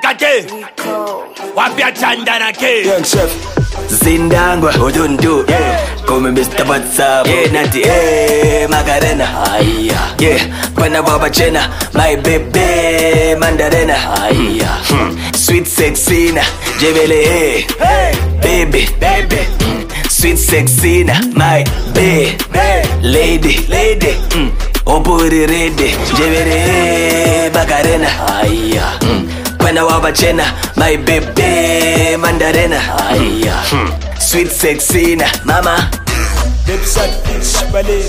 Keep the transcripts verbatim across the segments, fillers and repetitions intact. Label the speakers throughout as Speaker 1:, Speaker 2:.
Speaker 1: Kate Wapia Chandana K
Speaker 2: Young Chef
Speaker 3: Zindangwa Udundu Call me Mister WhatsApp Yeah, Natty Hey, Macarena Aya Yeah, Pana Baba Chena My baby Mandarena Aya hmm. Sweet Sexina Jebele Hey Baby Baby Sweet Sexina My baby Lady Lady mm. Opuri ready Jebele Hey Macarena Aya mm. Pana Baba Chena My baby Mandarena Aya hmm. Sweet Sexina Mama
Speaker 2: Dipset Fish Ballet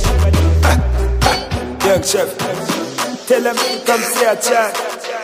Speaker 2: Young Chef Tell them come see a chat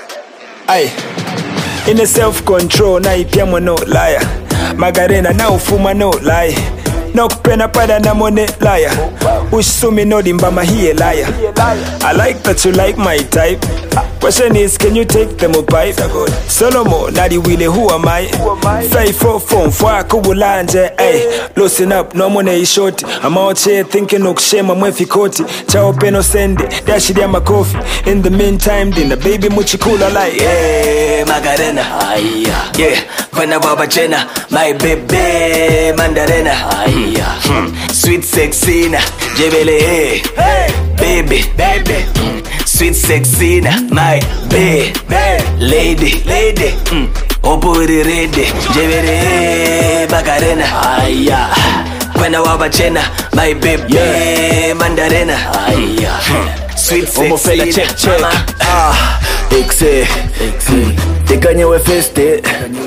Speaker 2: Aye In a self-control na ipiamo no liar Magarena na ufuma no lie Nok pena pada na mone liar Usumi no dimbama hiye liar I like that you like my type Question is, can you take them a pipe? Solomon, nadi wile, who am I? Five, four, phone, four, kubulanje, ay. Loosen up, no money is short. I'm out here thinking of shame, I'm with koti. Chao peno sende, dashi dia makofi. In the meantime, dinner, baby muchikula like.
Speaker 3: Yeah, Magarena, aya. Yeah, Pana Baba Chena, my baby, Mandarena, aya. Hmm. Sweet Sexina, Jebele, hey, baby, baby. Mm. Sweet Sexina, my baby, lady, lady, mm. Opuri ready, Jebele, Macarena, aya. Pana Baba Chena, my baby, yeah. Mandarena, aya. hmm. Sweet Sexina, check, check. Ah, Exe, Exe. Tekanye we feste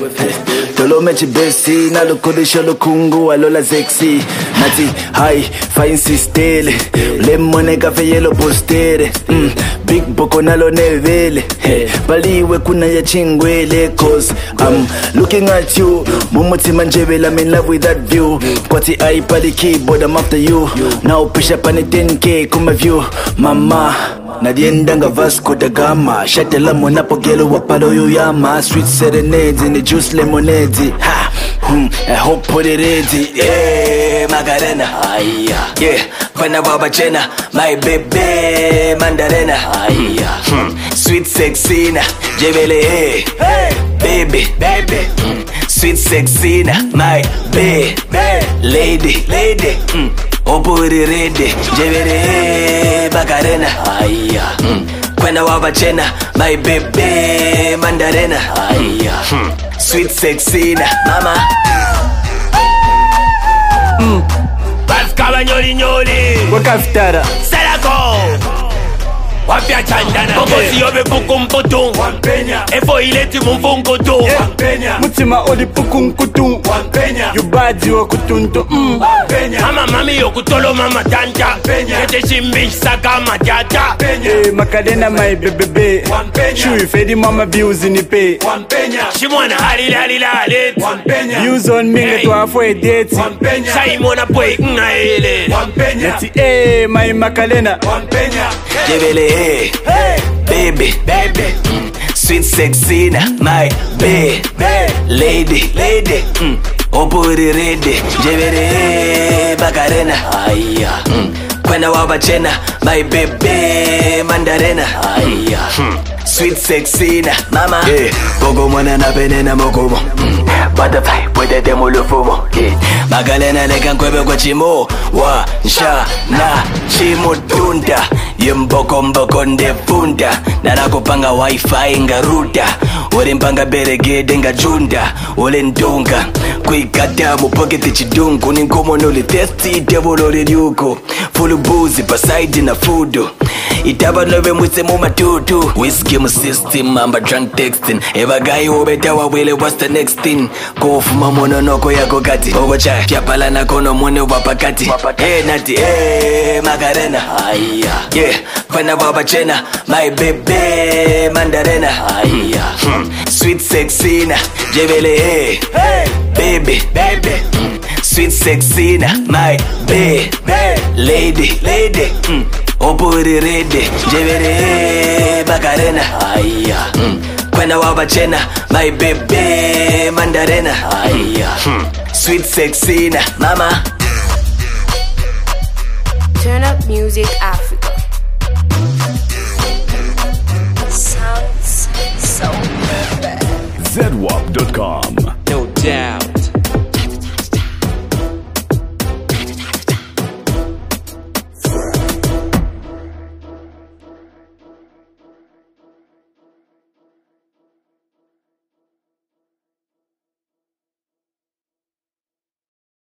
Speaker 3: Tolo mechi besi Nalo kodisho lukungu Alola sexy Nati high Fine sistele Lemone kafe yelo postere mm. Big boko nalo nevele hey. Baliwe kuna ya chingwele Cause I'm looking at you Mumuti manjebele I'm in love with that view Kwati I pali keyboard I'm after you Now pisha pani ten K kuma view Mama Nadiendanga Vasco da Gama Shatela monapogelo wapalo yuyama Sweet serenades in the juice lemonade Ha, hmm, I hope put it ready Yeah, Magarena Aya Yeah, Pana Baba Chena My baby, Mandarena Aya hmm. Sweet Sexina Jebele hey, hey. Baby, baby mm. Sweet Sexina My baby, lady, lady mm. Opuri ready Jebele Macarena Aya mm. Pana Baba Chena My baby Mandarena Aya hmm. Sweet Sexina Mama
Speaker 1: mm. Baskaba nyoli nyoli
Speaker 2: Wakaftara
Speaker 1: Salako Wapia Chandana Kokosi yobe pukumputu Wampenya Efo ileti mumfunkutu
Speaker 2: Wampenya Mutima odi pukumkutu Wampenya Yubadi wa kutunto mm.
Speaker 1: Wampenya Mama mami yokutolo mama tanja Wampenya Kete shimbisha kama jata Wampenya
Speaker 2: Eh Macarena my bebebe Wampenya Shui fedi mama views nipe Wampenya
Speaker 1: Shimwana halila halila halit
Speaker 2: Wampenya Views on me hey. Ngeto afwe date
Speaker 1: Wampenya Saimona pwe nga hele
Speaker 2: Wampenya Neti eh my Macarena Wampenya
Speaker 3: Jebele hey, hey. Baby, baby mm. Sweet Sexina My baby, lady, lady mm. Opuri ready Jebele Macarena Aya mm. Pana Baba Chena My baby Mandarena Aya hmm. Sweet Sexina Mama yeah. Gogo mwana na penena mokomo mm. Butterfly pwede demo lufumo yeah. Magalena leka nkwebe kwa chimo Wa nsha na chimo tunda Yemboko mboko ndefunda Narakupanga wifi ngaruda Ule mpanga beregede nga junda Ule ndunga Kuikata mupoketi chidungu Ninkomo nuli testi devolo liuko Fulu buzi pasaidi na fudo Itaba nove mwise mumatutu Whiskey mu system amba drunk texting Eva gai ubeta wawele what's the next thing Kufuma mono noko yako kati Ogo cha Kiapala na kono mwone wapakati Hey nati hey Macarena Aya Yeah Pana Baba Chena My baby Mandarena Aya hmm. Sweet Sexina Jebele hey, hey. Baby, baby mm. Sweet Sexina My baby, lady, lady mm. Opuri ready Jebele Macarena Aya mm. Pana Baba Chena My baby Mandarena Aya hmm. Sweet Sexina Mama
Speaker 4: Turn Up Music Africa. Sounds so perfect.
Speaker 5: Z W A P dot com.
Speaker 6: No doubt.